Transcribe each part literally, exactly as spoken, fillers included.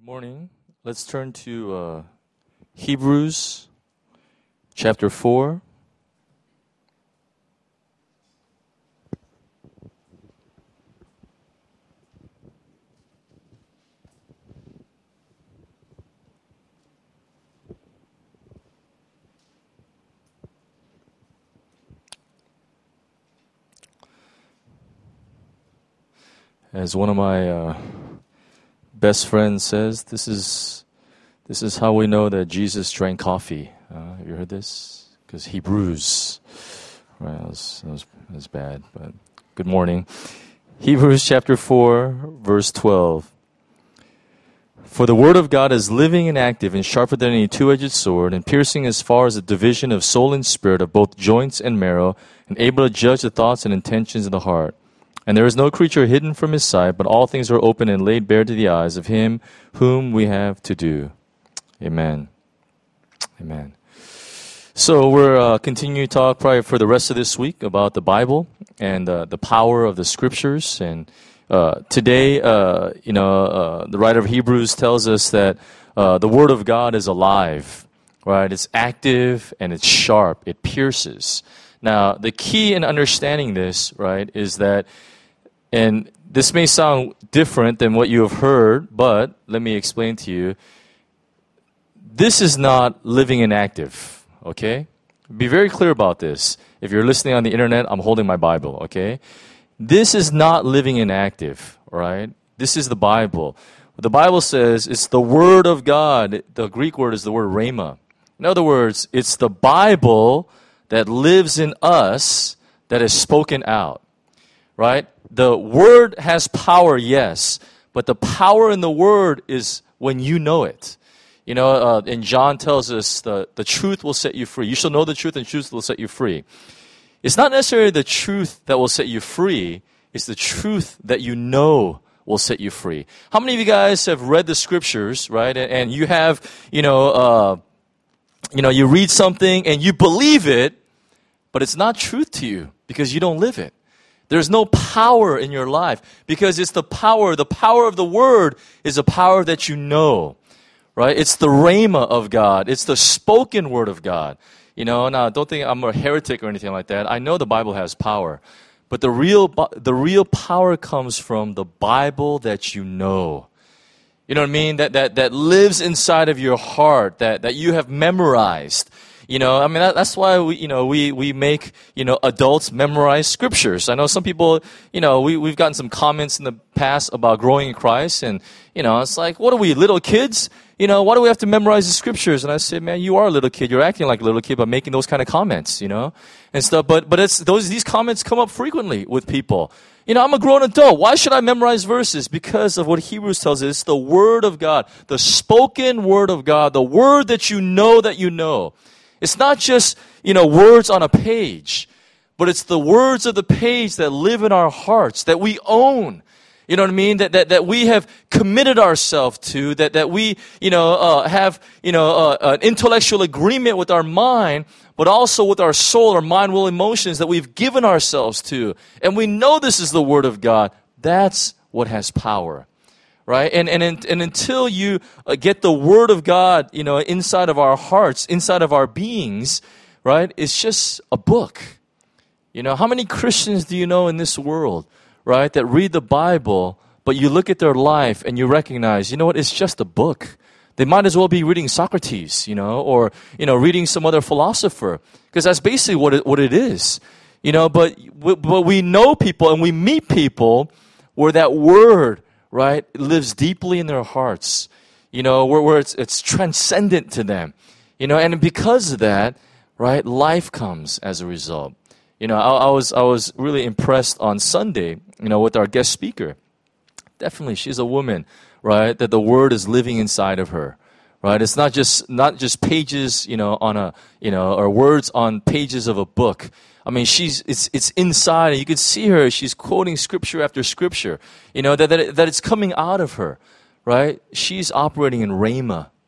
Morning. Let's turn to uh, Hebrews chapter four. As one of my uh, best friends says, this is this is how we know that Jesus drank coffee. Uh, have you heard this? Because Hebrews, right? That was, that was, that was bad. But good morning. Hebrews chapter four, verse twelve. For the word of God is living and active and sharper than any two-edged sword, and piercing as far as the division of soul and spirit, of both joints and marrow, and able to judge the thoughts and intentions of the heart. And there is no creature hidden from his sight, but all things are open and laid bare to the eyes of him whom we have to do. Amen. Amen. So we're uh, continuing to talk probably for the rest of this week about the Bible and uh, the power of the Scriptures. And uh, today, uh, you know, uh, the writer of Hebrews tells us that uh, the Word of God is alive, right? It's active and it's sharp. It pierces. Now, the key in understanding this, right, is that, and this may sound different than what you have heard, but let me explain to you. This is not living and active, okay? Be very clear about this. If you're listening on the internet, I'm holding my Bible, okay? This is not living and active, all right? This is the Bible. The Bible says it's the Word of God. The Greek word is the word rhema. In other words, it's the Bible that lives in us that is spoken out, right? The Word has power, yes, but the power in the Word is when you know it. You know, uh, and John tells us the, the truth will set you free. You shall know the truth, and truth will set you free. It's not necessarily the truth that will set you free. It's the truth that you know will set you free. How many of you guys have read the Scriptures, right? And, and you have, you know, uh, you know, you read something and you believe it, but it's not truth to you because you don't live it. There's no power in your life because it's the power. The power of the Word is a power that you know, right? It's the rhema of God. It's the spoken Word of God. You know, now don't think I'm a heretic or anything like that. I know the Bible has power, but the real the real power comes from the Bible that you know. You know what I mean? That that that lives inside of your heart. That that you have memorized. You know, I mean, that, that's why we, you know, we, we make, you know, adults memorize scriptures. I know some people, you know, we, we've gotten some comments in the past about growing in Christ. And, you know, it's like, what are we, little kids? You know, why do we have to memorize the scriptures? And I said, man, you are a little kid. You're acting like a little kid by making those kind of comments, you know, and stuff. But, but it's those, these comments come up frequently with people. You know, I'm a grown adult. Why should I memorize verses? Because of what Hebrews tells us. It's the Word of God, the spoken Word of God, the Word that you know that you know. It's not just, you know, words on a page, but it's the words of the page that live in our hearts, that we own. You know what I mean? That that, that we have committed ourselves to, that, that we, you know, uh, have, you know, uh, an intellectual agreement with our mind, but also with our soul, our mind, will, emotions that we've given ourselves to. And we know this is the Word of God. That's what has power. Right? And, and, and until you get the Word of God, you know, inside of our hearts, inside of our beings, right? It's just a book. You know, how many Christians do you know in this world, right, that read the Bible, but you look at their life and you recognize, you know what, it's just a book. They might as well be reading Socrates, you know, or, you know, reading some other philosopher, because that's basically what it, what it is. You know, but, but we know people and we meet people where that Word, right, it lives deeply in their hearts, you know, where, where it's, it's transcendent to them, you know, and because of that, right, life comes as a result. You know, I, I was I was really impressed on Sunday, you know, with our guest speaker. Definitely, she's a woman, right, that the Word is living inside of her, right? It's not just not just pages, you know, on a, you know, or words on pages of a book. I mean, she's it's it's inside, and you can see her. She's quoting scripture after scripture. You know that that that it's coming out of her, right? She's operating in rhema,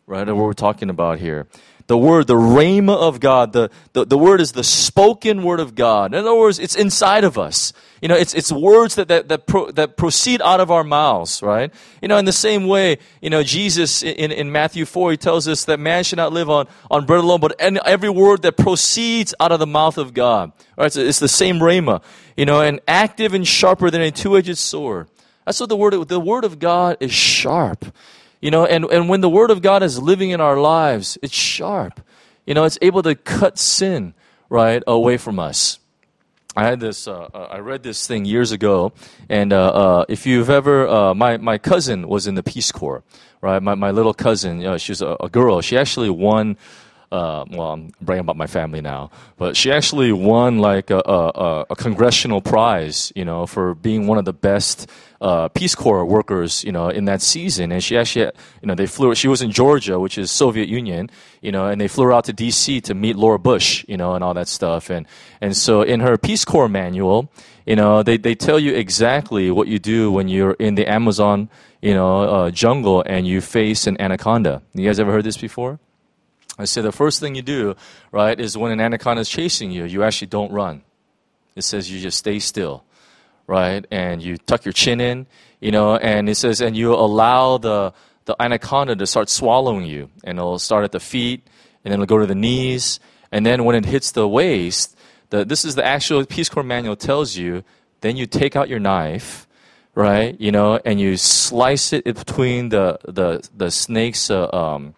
right? What we're talking about here. The word, the rhema of God, the, the, the word is the spoken word of God. In other words, it's inside of us. You know, it's it's words that that that, pro, that proceed out of our mouths, right? You know, in the same way, you know, Jesus in, in Matthew four, he tells us that man should not live on, on bread alone, but every word that proceeds out of the mouth of God. Right? So it's the same rhema, you know, and active and sharper than a two-edged sword. That's what the word, the word of God is sharp. You know, and, and when the word of God is living in our lives, it's sharp. You know, it's able to cut sin, right, away from us. I had this, uh, I read this thing years ago, and uh, uh, if you've ever, uh, my, my cousin was in the Peace Corps, right? My, my little cousin, you know, she's a, a girl. She actually won, uh, well, I'm bragging about my family now, but she actually won like a, a, a congressional prize, you know, for being one of the best Uh, Peace Corps workers, you know, in that season. And she actually, you know, they flew, she was in Georgia, which is Soviet Union, you know, and they flew her out to D C to meet Laura Bush, you know, and all that stuff. And, and so in her Peace Corps manual, you know, they, they tell you exactly what you do when you're in the Amazon, you know, uh, jungle and you face an anaconda. You guys ever heard this before? I said the first thing you do, right, is when an anaconda is chasing you, you actually don't run. It says you just stay still. Right, and you tuck your chin in, you know, and it says, and you allow the the anaconda to start swallowing you, and it'll start at the feet, and then it'll go to the knees, and then when it hits the waist, the this is the actual Peace Corps manual tells you. Then you take out your knife, right, you know, and you slice it between the the the snake's uh, um,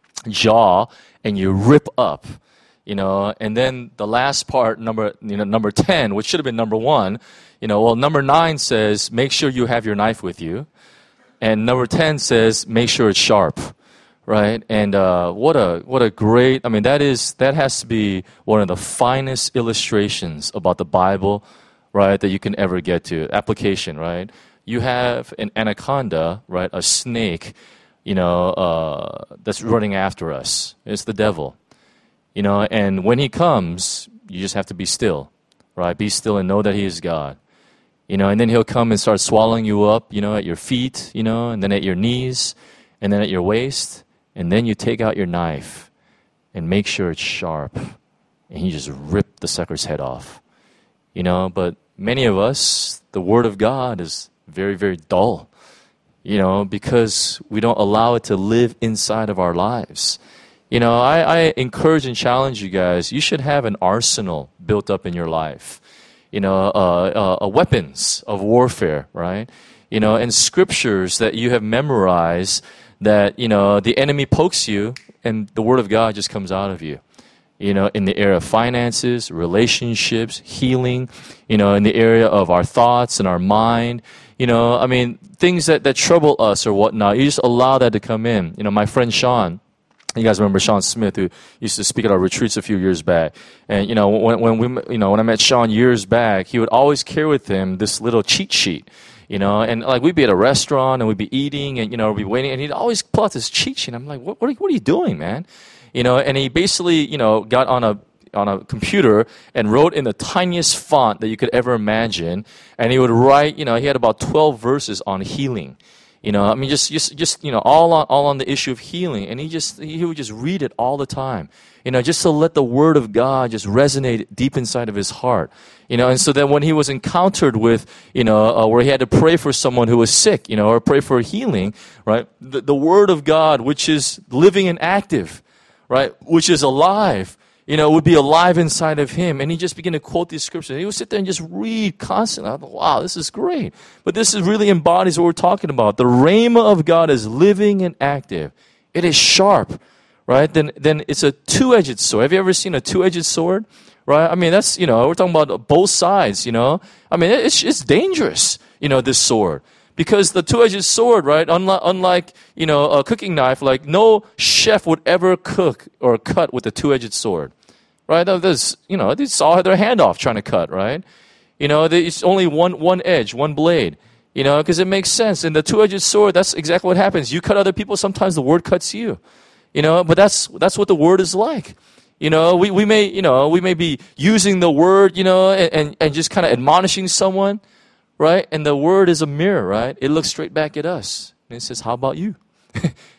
jaw, and you rip up. You know, and then the last part, number you know, number ten, which should have been number one, you know, well, number nine says make sure you have your knife with you, and number ten says make sure it's sharp, right? And uh, what a what a great, I mean, that is that has to be one of the finest illustrations about the Bible, right? That you can ever get to. Application, right? You have an anaconda, right? A snake, you know, uh, that's running after us. It's the devil. You know, and when he comes, you just have to be still, right? Be still and know that he is God. You know, and then he'll come and start swallowing you up, you know, at your feet, you know, and then at your knees, and then at your waist. And then you take out your knife and make sure it's sharp. And you just rip the sucker's head off. You know, but many of us, the Word of God is very, very dull, you know, because we don't allow it to live inside of our lives. You know, I, I encourage and challenge you guys, you should have an arsenal built up in your life. You know, uh, uh, weapons of warfare, right? You know, and scriptures that you have memorized that, you know, the enemy pokes you and the Word of God just comes out of you. You know, in the area of finances, relationships, healing, you know, in the area of our thoughts and our mind. You know, I mean, things that, that trouble us or whatnot, you just allow that to come in. You know, my friend Sean, you guys remember Sean Smith, who used to speak at our retreats a few years back. And, you know, when, when we, you know, when I met Sean years back, he would always carry with him this little cheat sheet, you know, and like we'd be at a restaurant and we'd be eating and, you know, we'd be waiting and he'd always pull out this cheat sheet. I'm like, what, what, are, what are you doing, man? You know, and he basically, you know, got on a, on a computer and wrote in the tiniest font that you could ever imagine. And he would write, you know, he had about twelve verses on healing. You know, I mean, just, just, just, you know, all on, all on the issue of healing. And he just, he would just read it all the time. You know, just to let the Word of God just resonate deep inside of his heart. You know, and so then when he was encountered with, you know, uh, where he had to pray for someone who was sick, you know, or pray for healing, right? The, the Word of God, which is living and active, right? Which is alive, you know, would be alive inside of him. And he just began to quote these scriptures. He would sit there and just read constantly. I thought, wow, this is great. But this is really embodies what we're talking about. The rhema of God is living and active. It is sharp, right? Then, then it's a two-edged sword. Have you ever seen a two-edged sword? Right? I mean, that's, you know, we're talking about both sides, you know. I mean, it's, it's dangerous, you know, this sword. Because the two-edged sword, right, unlike, unlike, you know, a cooking knife, like no chef would ever cook or cut with a two-edged sword. Right? There's, you know, they saw had their hand off trying to cut, right? You know, it's only one, one edge, one blade, you know, because it makes sense. And the two-edged sword, that's exactly what happens. You cut other people, sometimes the word cuts you, you know, but that's, that's what the word is like. You know, we, we may, you know, we may be using the word, you know, and, and, and just kind of admonishing someone, right? And the word is a mirror, right? It looks straight back at us. And it says, how about you?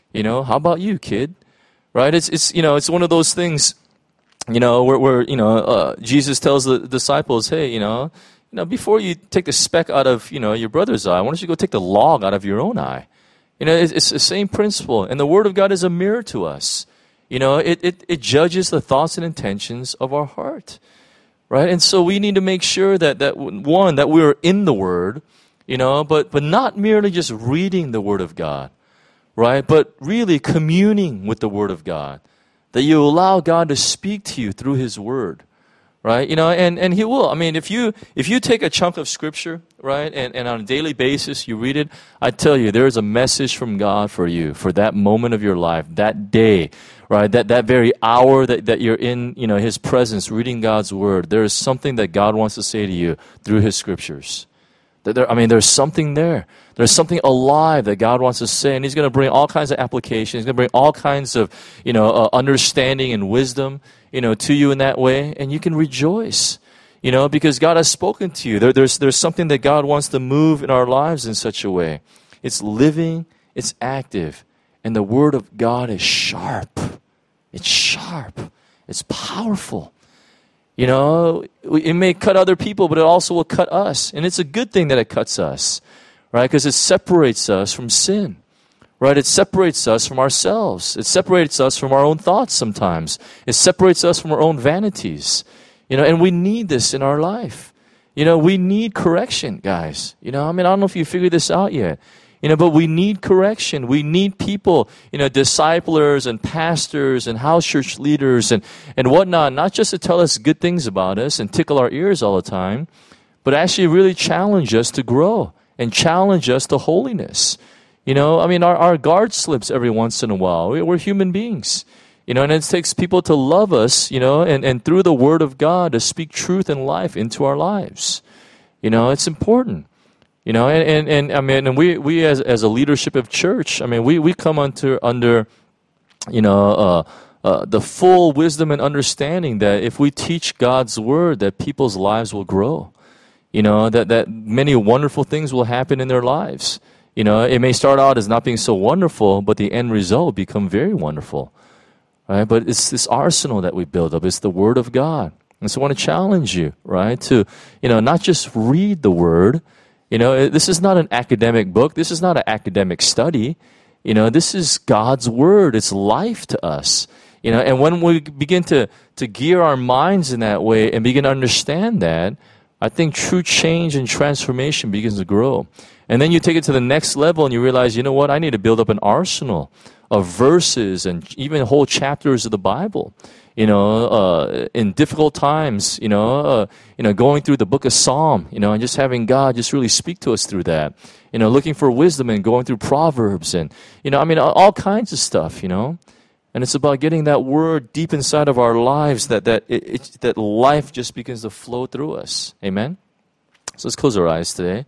You know, how about you, kid? Right? It's, it's, you know, it's one of those things, you know, where, where you know, uh, Jesus tells the disciples, hey, you know, you know, before you take the speck out of, you know, your brother's eye, why don't you go take the log out of your own eye? You know, it's, it's the same principle. And the Word of God is a mirror to us. You know, it, it, it judges the thoughts and intentions of our heart. Right? And so we need to make sure that, that one, that we're in the Word, you know, but, but not merely just reading the Word of God. Right? But really communing with the Word of God. That you allow God to speak to you through His Word. Right? You know, and, and He will. I mean, if you if you take a chunk of Scripture, right, and, and on a daily basis you read it, I tell you, there is a message from God for you, for that moment of your life, that day, right? That that very hour that, that you're in, you know, His presence, reading God's Word. There is something that God wants to say to you through His Scriptures. There, I mean, there's something there. There's something alive that God wants to say, and He's going to bring all kinds of applications. He's going to bring all kinds of, you know, uh, understanding and wisdom, you know, to you in that way, and you can rejoice, you know, because God has spoken to you. There, there's there's something that God wants to move in our lives in such a way. It's living, it's active, and the Word of God is sharp. It's sharp. It's powerful. You know, it may cut other people, but it also will cut us. And it's a good thing that it cuts us, right? Because it separates us from sin, right? It separates us from ourselves. It separates us from our own thoughts sometimes. It separates us from our own vanities, you know, and we need this in our life. You know, we need correction, guys. You know, I mean, I don't know if you figured this out yet. You know, but we need correction. We need people, you know, disciplers and pastors and house church leaders and, and whatnot, not just to tell us good things about us and tickle our ears all the time, but actually really challenge us to grow and challenge us to holiness. You know, I mean, our, our guard slips every once in a while. We, we're human beings. You know, and it takes people to love us, you know, and, and through the Word of God to speak truth and life into our lives. You know, it's important. You know, and, and, and I mean, and we, we as as a leadership of church, I mean, we, we come under, under you know, uh, uh, the full wisdom and understanding that if we teach God's Word, that people's lives will grow. You know, that, that many wonderful things will happen in their lives. You know, it may start out as not being so wonderful, but the end result will become very wonderful. Right? But it's this arsenal that we build up. It's the Word of God. And so I want to challenge you, right, to, you know, not just read the Word. You know, this is not an academic book. This is not an academic study. You know, this is God's Word. It's life to us. You know, and when we begin to, to gear our minds in that way and begin to understand that, I think true change and transformation begins to grow. And then you take it to the next level and you realize, you know what, I need to build up an arsenal of verses and even whole chapters of the Bible. You know, uh, in difficult times, you know, uh, you know, going through the book of Psalm, you know, and just having God just really speak to us through that. You know, looking for wisdom and going through Proverbs and, you know, I mean, all, all kinds of stuff, you know. And it's about getting that Word deep inside of our lives that that it, it, that life just begins to flow through us. Amen? So let's close our eyes today.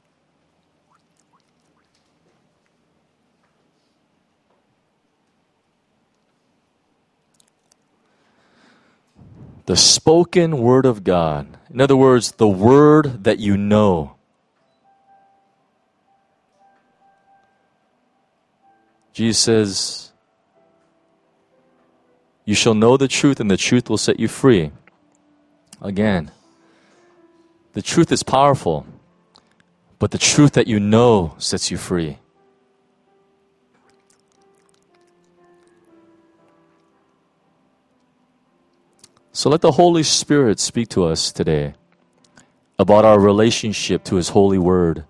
The spoken Word of God. In other words, the Word that you know. Jesus says, you shall know the truth and the truth will set you free. Again, the truth is powerful, but the truth that you know sets you free. So let the Holy Spirit speak to us today about our relationship to His holy Word.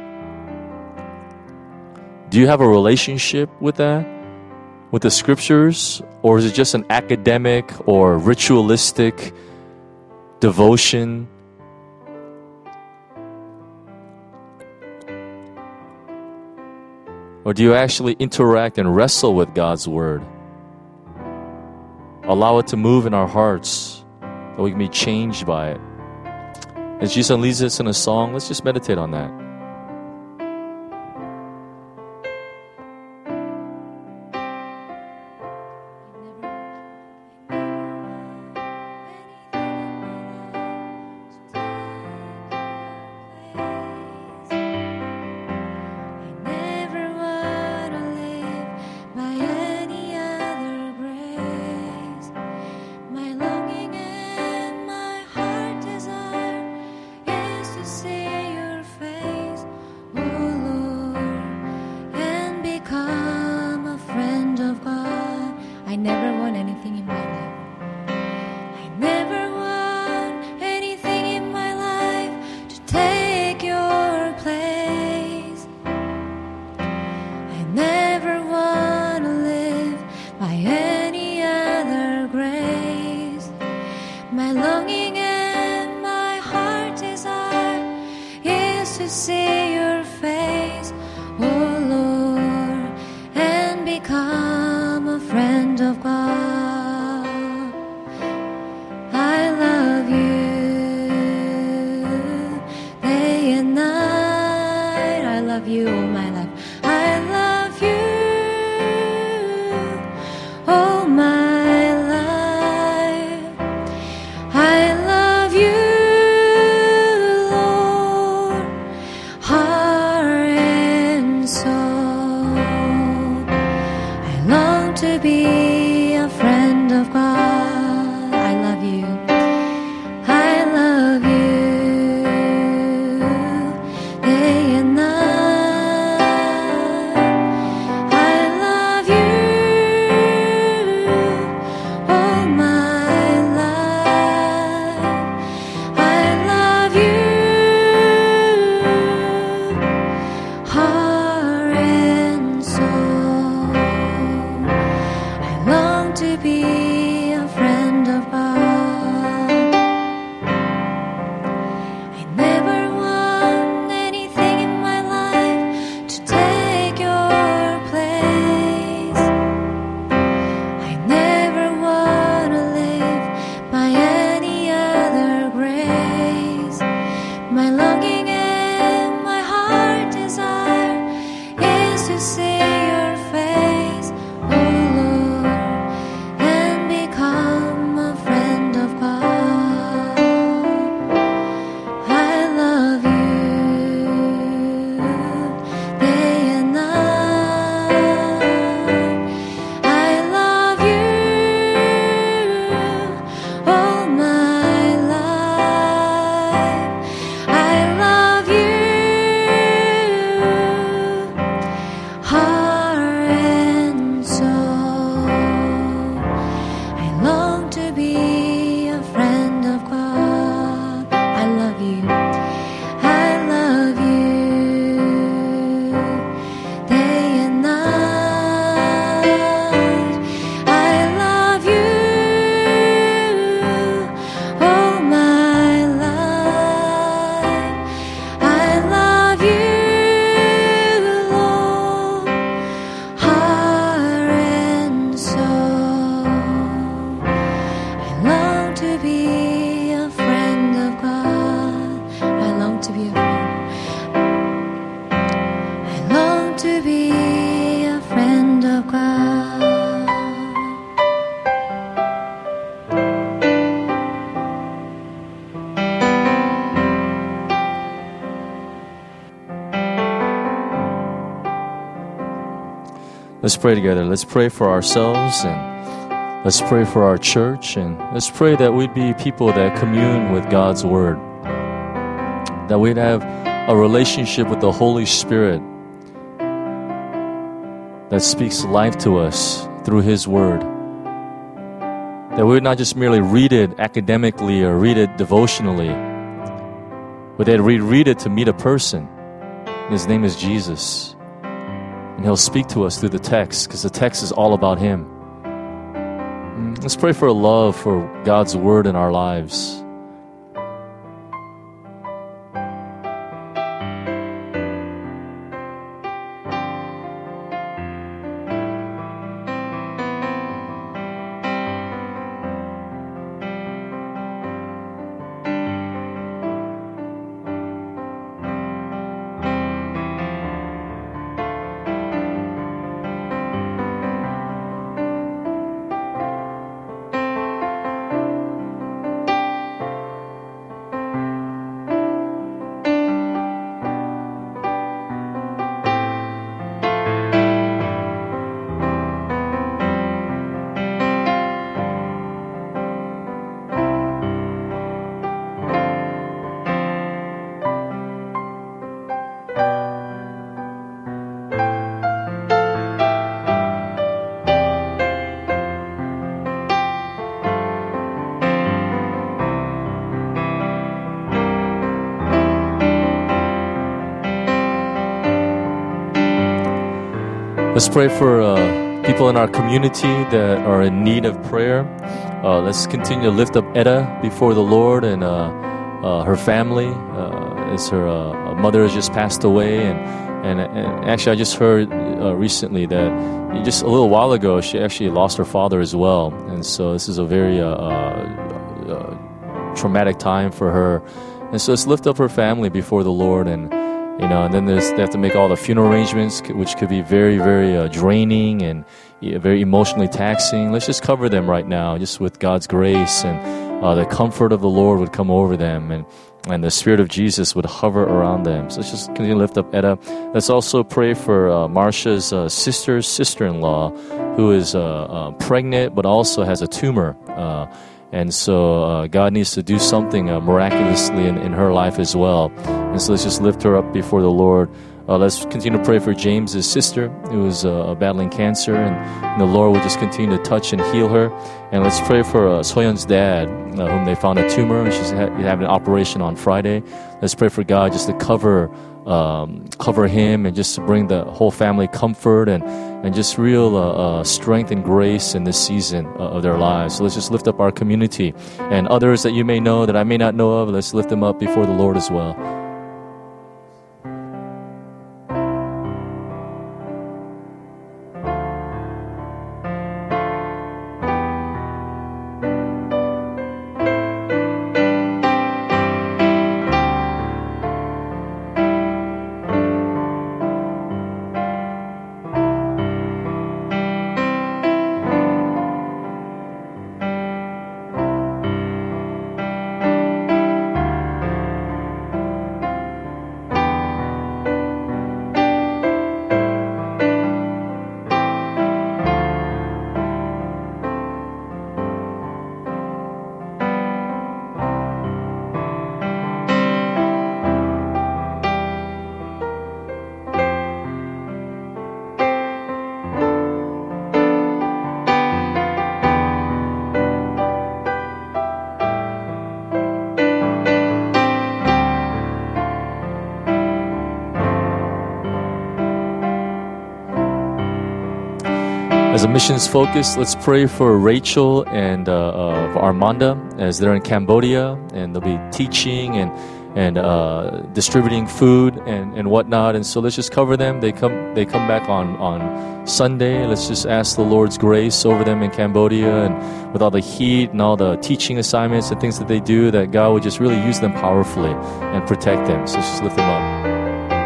Do you have a relationship with that? With the Scriptures? Or is it just an academic or ritualistic devotion? Or do you actually interact and wrestle with God's Word? Allow it to move in our hearts, that we can be changed by it. As Jesus leads us in a song, let's just meditate on that. I never wanna live my become a friend of God. I love you day and night. I love you all my life. I love you all my life. I love you, Lord, heart and soul. I long to be a friend of God. I love you. I love you day and night. I love you all my life. I love you, heart and soul. I long to be a friend of God. I never want anything in my life to take your place. I never want to live by any other grace. My longing and my heart desire is to see your face, oh Lord, and become a friend of God. I love you day and night. I love you all my life. I love you, heart and soul. I long to be a friend of God. I love you. I love you day and night. I love you all my life. I love you, Lord, heart and soul. I long to be a friend of God. I long to be a friend. I long to be a friend of God. Let's pray together. Let's pray for ourselves, and let's pray for our church, and let's pray that we'd be people that commune with God's Word, that we'd have a relationship with the Holy Spirit that speaks life to us through His Word, that we would not just merely read it academically or read it devotionally, but that we'd read it to meet a person. His name is Jesus. And He'll speak to us through the text, because the text is all about Him. Mm, Let's pray for a love for God's Word in our lives. Let's pray for uh, people in our community that are in need of prayer. Uh, let's continue to lift up Etta before the Lord and uh, uh, her family, uh, as her uh, mother has just passed away, and And, and actually, I just heard uh, recently that just a little while ago, she actually lost her father as well. And so this is a very uh, uh, uh, traumatic time for her. And so let's lift up her family before the Lord. And, you know, and then there's, they have to make all the funeral arrangements, which could be very, very uh, draining and uh, very emotionally taxing. Let's just cover them right now, just with God's grace, and uh, the comfort of the Lord would come over them. And And the Spirit of Jesus would hover around them. So let's just continue to lift up Etta. Let's also pray for uh, Marcia's uh, sister's sister-in-law, who is uh, uh, pregnant but also has a tumor. Uh, and so uh, God needs to do something uh, miraculously in, in her life as well. And so let's just lift her up before the Lord. Uh, let's continue to pray for James's sister, who is uh, battling cancer, and, and the Lord will just continue to touch and heal her. And let's pray for uh, Soyeon's dad, uh, whom they found a tumor, and she's ha- having an operation on Friday. Let's pray for God just to cover um, cover him, and just to bring the whole family comfort and, and just real uh, uh, strength and grace in this season uh, of their lives. So let's just lift up our community and others that you may know that I may not know of. Let's lift them up before the Lord as well. As a missions focus, let's pray for Rachel and uh, uh, for Armanda as they're in Cambodia, and they'll be teaching and and uh, distributing food and, and whatnot. And so let's just cover them. They come they come back on, on Sunday. Let's just ask the Lord's grace over them in Cambodia, and with all the heat and all the teaching assignments and things that they do, that God would just really use them powerfully and protect them. So let's just lift them up.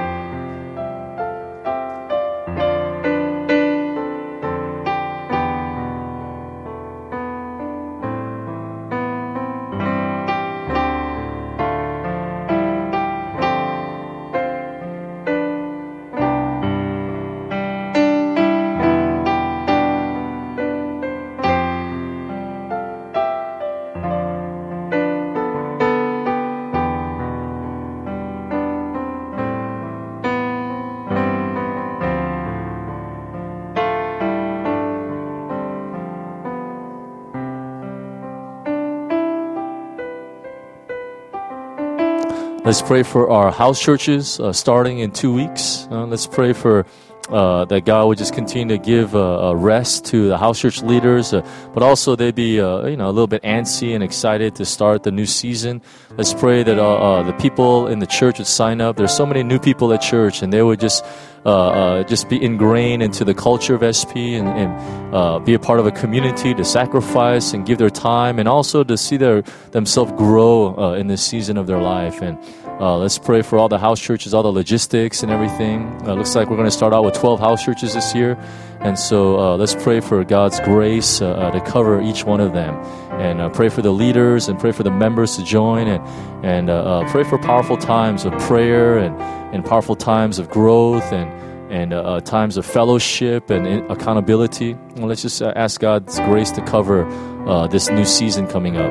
Let's pray for our house churches uh, starting in two weeks. Uh, let's pray for uh, that God would just continue to give uh, a rest to the house church leaders, uh, but also they'd be uh, you know a little bit antsy and excited to start the new season. Let's pray that uh, uh, the people in the church would sign up. There's so many new people at church, and they would just uh, uh, just be ingrained into the culture of S P, and, and uh, be a part of a community to sacrifice and give their time, and also to see their themselves grow uh, in this season of their life. And Uh, let's pray for all the house churches, all the logistics and everything. Uh, looks like we're going to start out with twelve house churches this year. And so uh, let's pray for God's grace uh, uh, to cover each one of them. And uh, pray for the leaders, and pray for the members to join. And, and uh, uh, pray for powerful times of prayer, and, and powerful times of growth, and, and uh, uh, times of fellowship and in- accountability. And let's just uh, ask God's grace to cover uh, this new season coming up.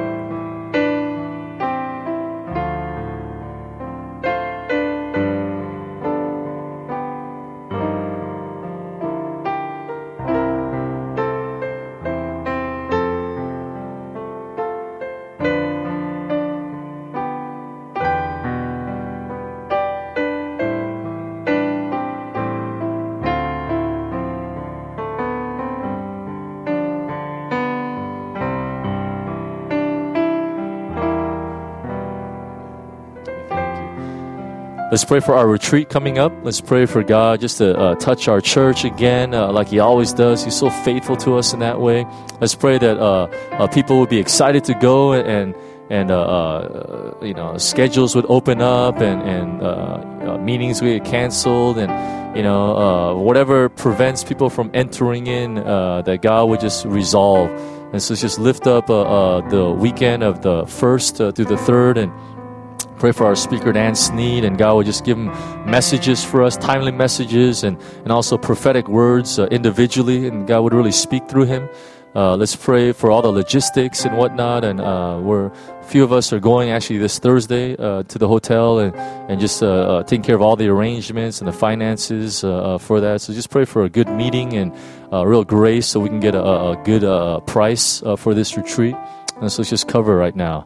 Let's pray for our retreat coming up. Let's pray for God just to uh, touch our church again uh, like He always does. He's so faithful to us in that way. Let's pray that uh, uh, people would be excited to go and and uh, uh, you know, schedules would open up and and uh, uh, meetings would get canceled, and you know uh, whatever prevents people from entering in, uh, that God would just resolve. And so just lift up uh, uh, the weekend of the first uh, through the third, and pray for our speaker, Dan Sneed, and God would just give him messages for us, timely messages, and, and also prophetic words uh, individually, and God would really speak through him. Uh, let's pray for all the logistics and whatnot, and uh, we're, a few of us are going actually this Thursday uh, to the hotel and, and just uh, uh, taking care of all the arrangements and the finances uh, uh, for that. So just pray for a good meeting and uh, real grace so we can get a, a good uh, price uh, for this retreat. And so let's just cover right now.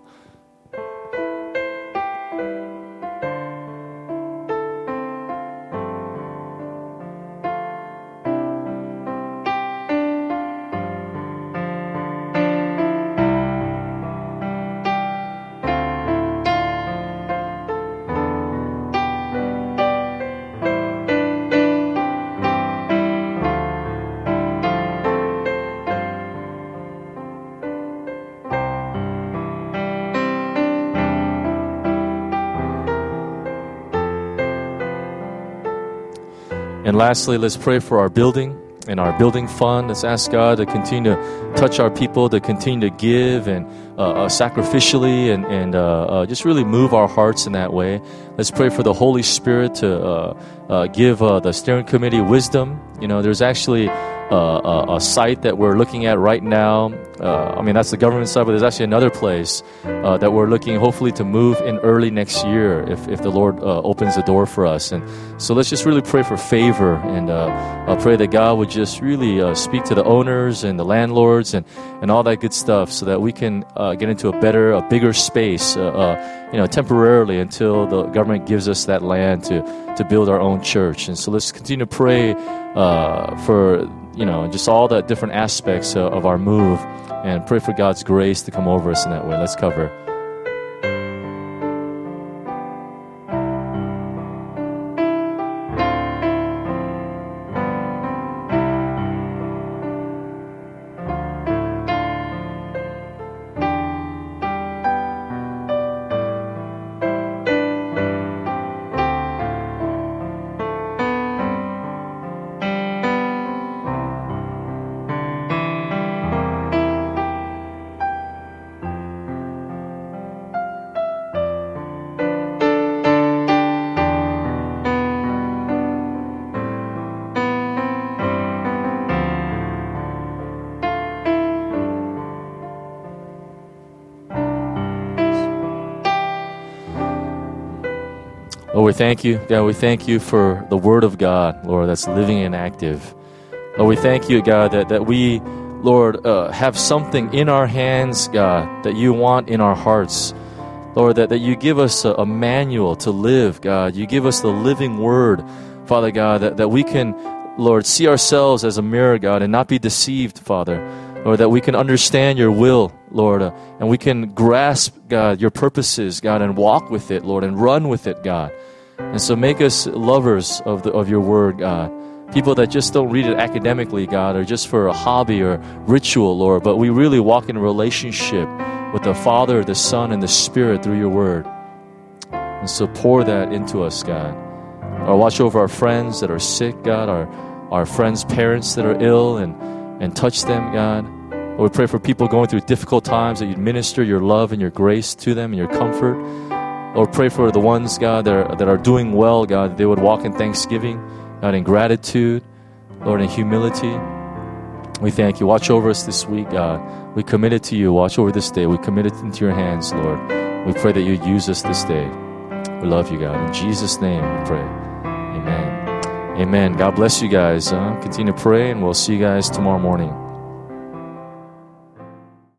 And lastly, let's pray for our building and our building fund. Let's ask God to continue to touch our people, to continue to give and uh, uh, sacrificially and, and uh, uh, just really move our hearts in that way. Let's pray for the Holy Spirit to uh, uh, give uh, the steering committee wisdom. You know, there's actually uh, a, a site that we're looking at right now. Uh, I mean, that's the government side, but there's actually another place uh, that we're looking hopefully to move in early next year if, if the Lord uh, opens the door for us. And so let's just really pray for favor, and uh, I'll pray that God would just really uh, speak to the owners and the landlords and, and all that good stuff so that we can uh, get into a better, a bigger space, uh, uh, you know, temporarily until the government gives us that land to, to build our own church. And so let's continue to pray uh, for, you know, just all the different aspects uh, of our move, and pray for God's grace to come over us in that way. Let's cover. Lord, we thank you. God, we thank you for the Word of God, Lord, that's living and active. Lord, we thank you, God, that, that we, Lord, uh, have something in our hands, God, that you want in our hearts. Lord, that, that you give us a, a manual to live, God. You give us the living Word, Father God, that, that we can, Lord, see ourselves as a mirror, God, and not be deceived, Father. Lord, that we can understand your will, Lord, uh, and we can grasp, God, your purposes, God, and walk with it, Lord, and run with it, God. And so make us lovers of the, of your word, God. People that just don't read it academically, God, or just for a hobby or ritual, Lord, but we really walk in a relationship with the Father, the Son, and the Spirit through your word. And so pour that into us, God. Or watch over our friends that are sick, God, our, our friends' parents that are ill, and and touch them, God. Lord, we pray for people going through difficult times, that you'd minister your love and your grace to them and your comfort. Lord, pray for the ones, God, that are, that are doing well, God, that they would walk in thanksgiving, God, in gratitude, Lord, in humility. We thank you. Watch over us this week, God. We commit it to you. Watch over this day. We commit it into your hands, Lord. We pray that you'd use us this day. We love you, God. In Jesus' name we pray. Amen. Amen. God bless you guys. Uh, continue to pray, and we'll see you guys tomorrow morning.